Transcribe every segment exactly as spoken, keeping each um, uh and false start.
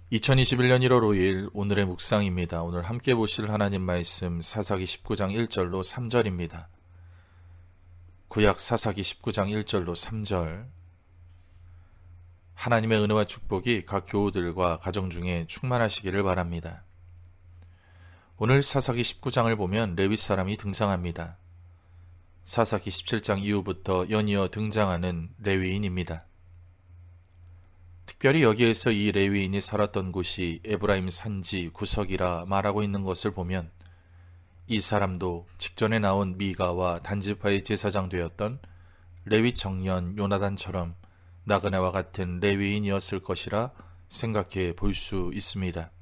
이천이십일 년 일월 오일 오늘의 묵상입니다. 오늘 함께 보실 하나님 말씀 사사기 십구 장 일 절로 삼 절입니다. 구약 사사기 십구 장 일 절로 삼 절. 하나님의 은혜와 축복이 각 교우들과 가정 중에 충만하시기를 바랍니다. 오늘 사사기 십구 장을 보면 레위 사람이 등장합니다. 사사기 십칠 장 이후부터 연이어 등장하는 레위인입니다. 특별히 여기에서 이 레위인이 살았던 곳이 에브라임 산지 구석이라 말하고 있는 것을 보면 이 사람도 직전에 나온 미가와 단지파의 제사장 되었던 레위 청년 요나단처럼 나그네와 같은 레위인이었을 것이라 생각해 볼 수 있습니다.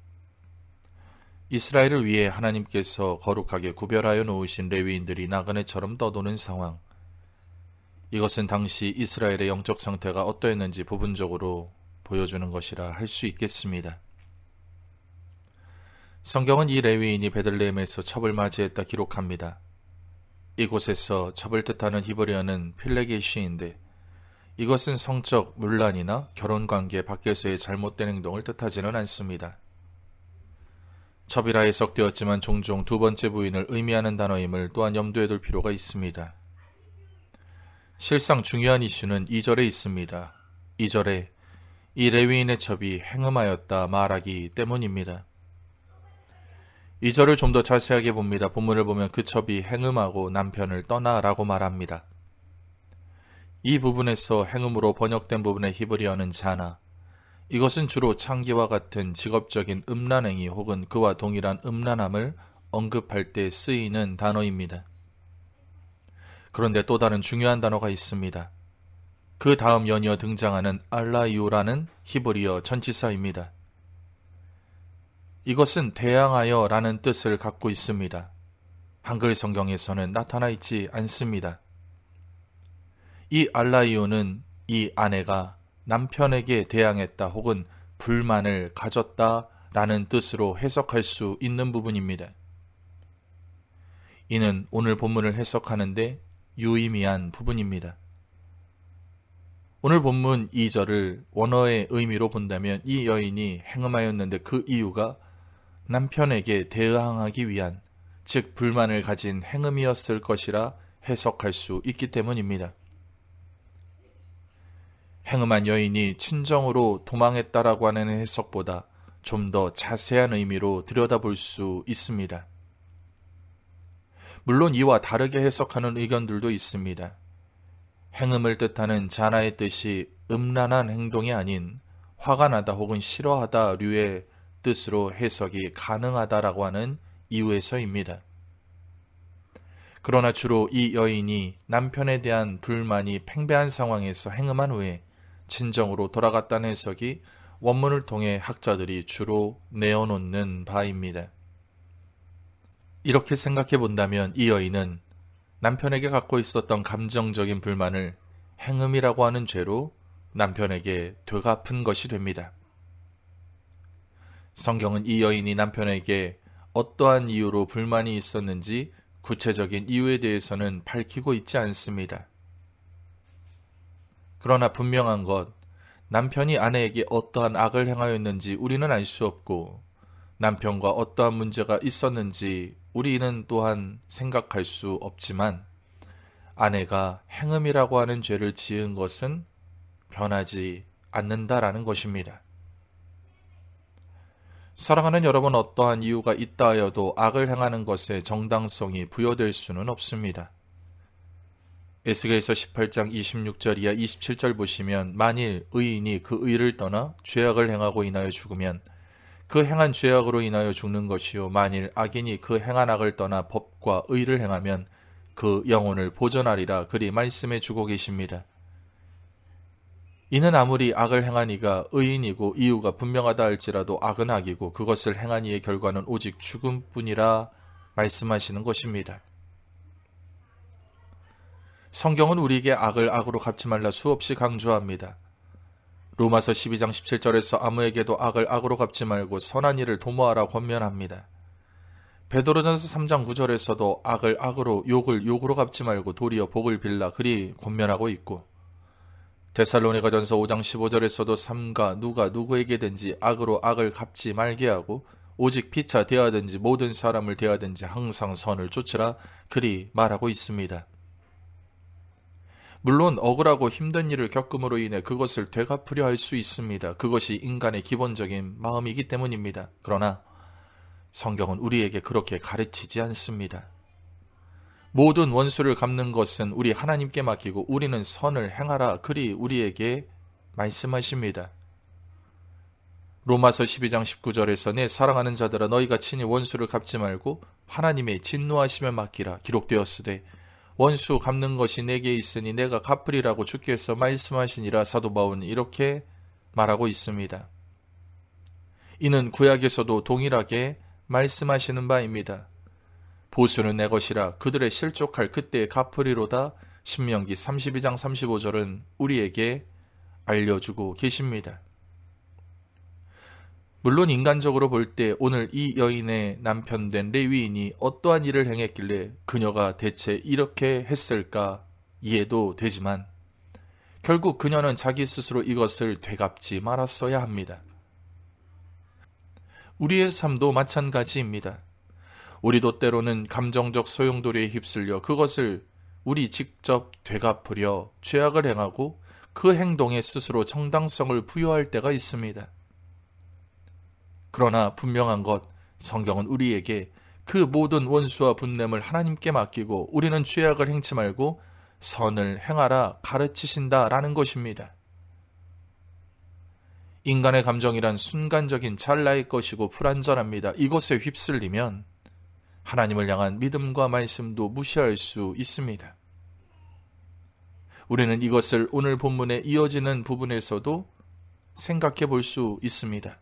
이스라엘을 위해 하나님께서 거룩하게 구별하여 놓으신 레위인들이 나그네처럼 떠도는 상황, 이것은 당시 이스라엘의 영적 상태가 어떠했는지 부분적으로 보여주는 것이라 할 수 있겠습니다. 성경은 이 레위인이 베들레헴에서 첩을 맞이했다 기록합니다. 이곳에서 첩을 뜻하는 히브리어는 필레게시인데 이것은 성적 문란이나 결혼관계 밖에서의 잘못된 행동을 뜻하지는 않습니다. 첩이라 해석되었지만 종종 두 번째 부인을 의미하는 단어임을 또한 염두에 둘 필요가 있습니다. 실상 중요한 이슈는 이 절에 있습니다. 이 절에 이 레위인의 첩이 행음하였다 말하기 때문입니다. 이 절을 좀 더 자세하게 봅니다. 본문을 보면 그 첩이 행음하고 남편을 떠나라고 말합니다. 이 부분에서 행음으로 번역된 부분의 히브리어는 자나, 이것은 주로 창기와 같은 직업적인 음란행위 혹은 그와 동일한 음란함을 언급할 때 쓰이는 단어입니다. 그런데 또 다른 중요한 단어가 있습니다. 그 다음 연이어 등장하는 알라이오라는 히브리어 전치사입니다. 이것은 대항하여 라는 뜻을 갖고 있습니다. 한글 성경에서는 나타나 있지 않습니다. 이 알라이오는 이 아내가 남편에게 대항했다 혹은 불만을 가졌다 라는 뜻으로 해석할 수 있는 부분입니다. 이는 오늘 본문을 해석하는데 유의미한 부분입니다. 오늘 본문 이 절을 원어의 의미로 본다면 이 여인이 행음하였는데 그 이유가 남편에게 대항하기 위한, 즉 불만을 가진 행음이었을 것이라 해석할 수 있기 때문입니다. 행음한 여인이 친정으로 도망했다라고 하는 해석보다 좀 더 자세한 의미로 들여다볼 수 있습니다. 물론 이와 다르게 해석하는 의견들도 있습니다. 행음을 뜻하는 자나의 뜻이 음란한 행동이 아닌 화가 나다 혹은 싫어하다 류의 뜻으로 해석이 가능하다라고 하는 이유에서입니다. 그러나 주로 이 여인이 남편에 대한 불만이 팽배한 상황에서 행음한 후에 친정으로 돌아갔다는 해석이 원문을 통해 학자들이 주로 내어놓는 바입니다. 이렇게 생각해 본다면 이 여인은 남편에게 갖고 있었던 감정적인 불만을 행음이라고 하는 죄로 남편에게 되갚은 것이 됩니다. 성경은 이 여인이 남편에게 어떠한 이유로 불만이 있었는지 구체적인 이유에 대해서는 밝히고 있지 않습니다. 그러나 분명한 것, 남편이 아내에게 어떠한 악을 행하였는지 우리는 알 수 없고 남편과 어떠한 문제가 있었는지 우리는 또한 생각할 수 없지만 아내가 행음이라고 하는 죄를 지은 것은 변하지 않는다라는 것입니다. 사랑하는 여러분, 어떠한 이유가 있다 하여도 악을 행하는 것에 정당성이 부여될 수는 없습니다. 에스겔서 십팔 장 이십육 절 이하 이십칠 절 보시면 만일 의인이 그 의를 떠나 죄악을 행하고 인하여 죽으면 그 행한 죄악으로 인하여 죽는 것이요 만일 악인이 그 행한 악을 떠나 법과 의를 행하면 그 영혼을 보존하리라 그리 말씀해 주고 계십니다. 이는 아무리 악을 행한 이가 의인이고 이유가 분명하다 할지라도 악은 악이고 그것을 행한 이의 결과는 오직 죽음뿐이라 말씀하시는 것입니다. 성경은 우리에게 악을 악으로 갚지 말라 수없이 강조합니다. 로마서 십이 장 십칠 절에서 아무에게도 악을 악으로 갚지 말고 선한 일을 도모하라 권면합니다. 베드로전서 삼 장 구 절에서도 악을 악으로 욕을 욕으로 갚지 말고 도리어 복을 빌라 그리 권면하고 있고, 데살로니가전서 오 장 십오 절에서도 삼가 누가 누구에게든지 악으로 악을 갚지 말게 하고 오직 피차 대하든지 모든 사람을 대하든지 항상 선을 쫓으라 그리 말하고 있습니다. 물론 억울하고 힘든 일을 겪음으로 인해 그것을 되갚으려 할 수 있습니다. 그것이 인간의 기본적인 마음이기 때문입니다. 그러나 성경은 우리에게 그렇게 가르치지 않습니다. 모든 원수를 갚는 것은 우리 하나님께 맡기고 우리는 선을 행하라 그리 우리에게 말씀하십니다. 로마서 십이 장 십구 절에서 내 사랑하는 자들아 너희가 친히 원수를 갚지 말고 하나님의 진노하심에 맡기라 기록되었으되 원수 갚는 것이 내게 있으니 내가 갚으리라고 주께서 말씀하시니라. 사도 바울은 이렇게 말하고 있습니다. 이는 구약에서도 동일하게 말씀하시는 바입니다. 보수는 내 것이라 그들의 실족할 그때에 갚으리로다. 신명기 삼십이 장 삼십오 절은 우리에게 알려주고 계십니다. 물론 인간적으로 볼 때 오늘 이 여인의 남편 된 레위인이 어떠한 일을 행했길래 그녀가 대체 이렇게 했을까 이해도 되지만 결국 그녀는 자기 스스로 이것을 되갚지 말았어야 합니다. 우리의 삶도 마찬가지입니다. 우리도 때로는 감정적 소용돌이에 휩쓸려 그것을 우리 직접 되갚으려 죄악을 행하고 그 행동에 스스로 정당성을 부여할 때가 있습니다. 그러나 분명한 것, 성경은 우리에게 그 모든 원수와 분냄을 하나님께 맡기고 우리는 죄악을 행치 말고 선을 행하라 가르치신다라는 것입니다. 인간의 감정이란 순간적인 찰나의 것이고 불완전합니다. 이것에 휩쓸리면 하나님을 향한 믿음과 말씀도 무시할 수 있습니다. 우리는 이것을 오늘 본문에 이어지는 부분에서도 생각해 볼 수 있습니다.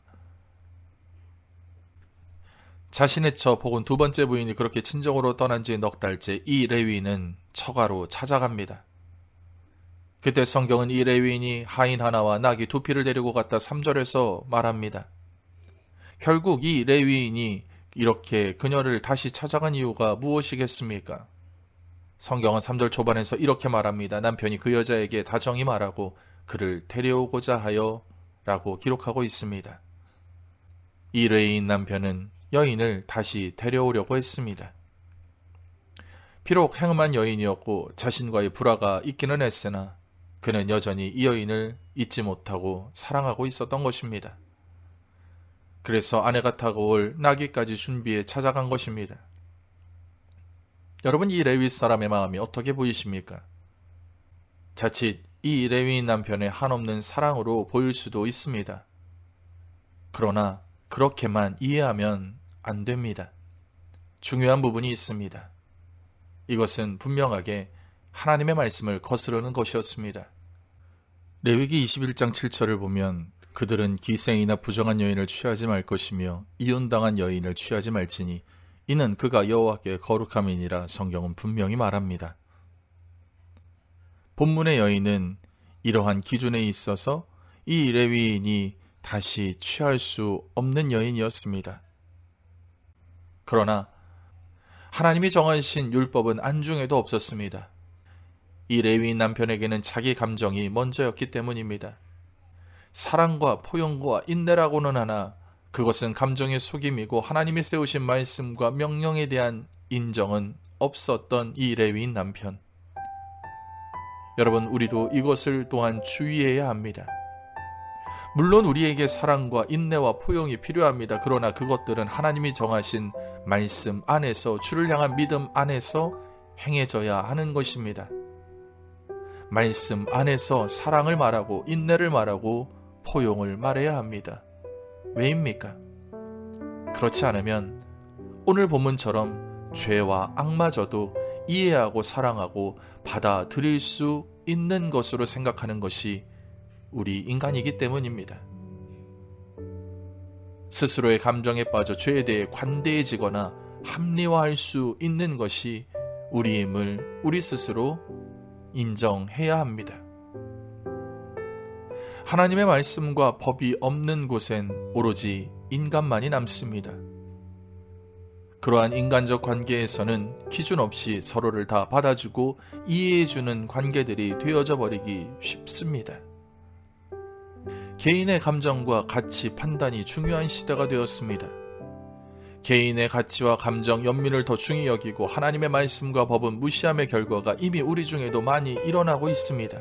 자신의 첩 혹은 두 번째 부인이 그렇게 친정으로 떠난 지 넉 달째 이 레위인은 처가로 찾아갑니다. 그때 성경은 이 레위인이 하인 하나와 나귀 두 피를 데리고 갔다 삼 절에서 말합니다. 결국 이 레위인이 이렇게 그녀를 다시 찾아간 이유가 무엇이겠습니까? 성경은 삼 절 초반에서 이렇게 말합니다. 남편이 그 여자에게 다정히 말하고 그를 데려오고자 하여 라고 기록하고 있습니다. 이 레위인 남편은 여인을 다시 데려오려고 했습니다. 비록 행음한 여인이었고 자신과의 불화가 있기는 했으나 그는 여전히 이 여인을 잊지 못하고 사랑하고 있었던 것입니다. 그래서 아내가 타고 올 나귀까지 준비해 찾아간 것입니다. 여러분, 이 레위 사람의 마음이 어떻게 보이십니까? 자칫 이 레위인 남편의 한없는 사랑으로 보일 수도 있습니다. 그러나 그렇게만 이해하면 안 됩니다. 중요한 부분이 있습니다. 이것은 분명하게 하나님의 말씀을 거스르는 것이었습니다. 레위기 이십일 장 칠 절을 보면 그들은 기생이나 부정한 여인을 취하지 말 것이며 이혼당한 여인을 취하지 말지니 이는 그가 여호와께 거룩함이니라. 성경은 분명히 말합니다. 본문의 여인은 이러한 기준에 있어서 이 레위인이 다시 취할 수 없는 여인이었습니다. 그러나 하나님이 정하신 율법은 안중에도 없었습니다. 이 레위인 남편에게는 자기 감정이 먼저였기 때문입니다. 사랑과 포용과 인내라고는 하나 그것은 감정의 속임이고 하나님이 세우신 말씀과 명령에 대한 인정은 없었던 이 레위인 남편. 여러분, 우리도 이것을 또한 주의해야 합니다. 물론 우리에게 사랑과 인내와 포용이 필요합니다. 그러나 그것들은 하나님이 정하신 말씀 안에서, 주를 향한 믿음 안에서 행해져야 하는 것입니다. 말씀 안에서 사랑을 말하고 인내를 말하고 포용을 말해야 합니다. 왜입니까? 그렇지 않으면 오늘 본문처럼 죄와 악마저도 이해하고 사랑하고 받아들일 수 있는 것으로 생각하는 것이 우리 인간이기 때문입니다. 스스로의 감정에 빠져 죄에 대해 관대해지거나 합리화할 수 있는 것이 우리임을 우리 스스로 인정해야 합니다. 하나님의 말씀과 법이 없는 곳엔 오로지 인간만이 남습니다. 그러한 인간적 관계에서는 기준 없이 서로를 다 받아주고 이해해주는 관계들이 되어져 버리기 쉽습니다. 개인의 감정과 가치 판단이 중요한 시대가 되었습니다. 개인의 가치와 감정, 연민을 더 중히 여기고 하나님의 말씀과 법은 무시함의 결과가 이미 우리 중에도 많이 일어나고 있습니다.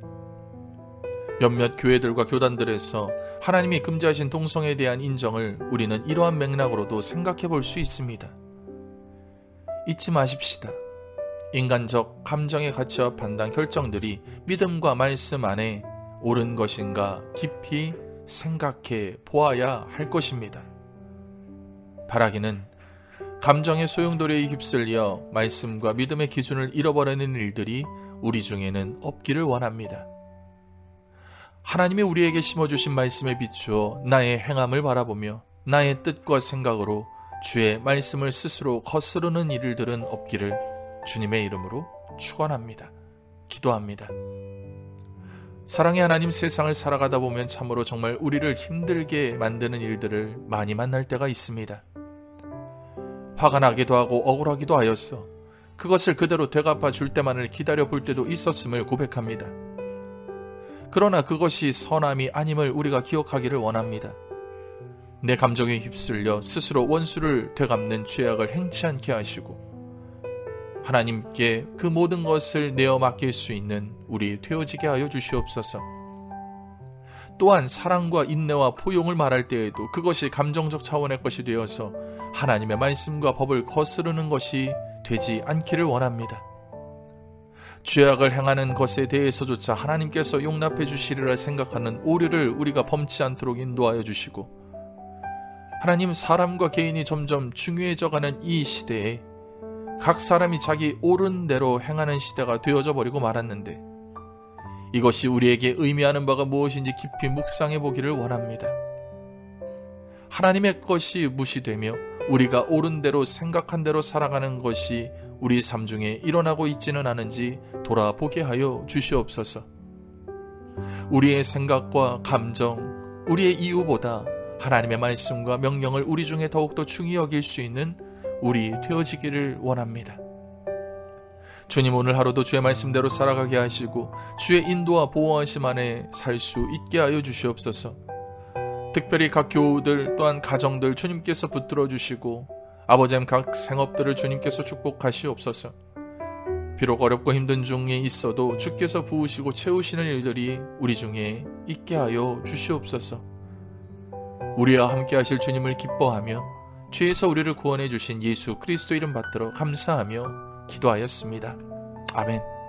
몇몇 교회들과 교단들에서 하나님이 금지하신 동성애에 대한 인정을 우리는 이러한 맥락으로도 생각해 볼 수 있습니다. 잊지 마십시다. 인간적 감정의 가치와 판단, 결정들이 믿음과 말씀 안에 옳은 것인가 깊이 생각해 보아야 할 것입니다. 바라기는 감정의 소용돌이에 휩쓸려 말씀과 믿음의 기준을 잃어버리는 일들이 우리 중에는 없기를 원합니다. 하나님이 우리에게 심어주신 말씀에 비추어 나의 행함을 바라보며 나의 뜻과 생각으로 주의 말씀을 스스로 거스르는 일들은 없기를 주님의 이름으로 축원합니다. 기도합니다. 사랑의 하나님, 세상을 살아가다 보면 참으로 정말 우리를 힘들게 만드는 일들을 많이 만날 때가 있습니다. 화가 나기도 하고 억울하기도 하여서 그것을 그대로 되갚아 줄 때만을 기다려 볼 때도 있었음을 고백합니다. 그러나 그것이 선함이 아님을 우리가 기억하기를 원합니다. 내 감정에 휩쓸려 스스로 원수를 되갚는 죄악을 행치 않게 하시고 하나님께 그 모든 것을 내어 맡길 수 있는 우리 되어지게 하여 주시옵소서. 또한 사랑과 인내와 포용을 말할 때에도 그것이 감정적 차원의 것이 되어서 하나님의 말씀과 법을 거스르는 것이 되지 않기를 원합니다. 죄악을 행하는 것에 대해서조차 하나님께서 용납해 주시리라 생각하는 오류를 우리가 범치 않도록 인도하여 주시고, 하나님, 사람과 개인이 점점 중요해져가는 이 시대에 각 사람이 자기 옳은 대로 행하는 시대가 되어져 버리고 말았는데, 이것이 우리에게 의미하는 바가 무엇인지 깊이 묵상해 보기를 원합니다. 하나님의 것이 무시되며 우리가 옳은 대로 생각한 대로 살아가는 것이 우리 삶 중에 일어나고 있지는 않은지 돌아보게 하여 주시옵소서. 우리의 생각과 감정, 우리의 이유보다 하나님의 말씀과 명령을 우리 중에 더욱더 중히 여길 수 있는 우리 되어지기를 원합니다. 주님, 오늘 하루도 주의 말씀대로 살아가게 하시고 주의 인도와 보호하심 안에 살 수 있게 하여 주시옵소서. 특별히 각 교우들 또한 가정들 주님께서 붙들어 주시고 아버지님 각 생업들을 주님께서 축복하시옵소서. 비록 어렵고 힘든 중에 있어도 주께서 부으시고 채우시는 일들이 우리 중에 있게 하여 주시옵소서. 우리와 함께 하실 주님을 기뻐하며 죄에서 우리를 구원해 주신 예수 그리스도 이름 받들어 감사하며 기도하였습니다. 아멘.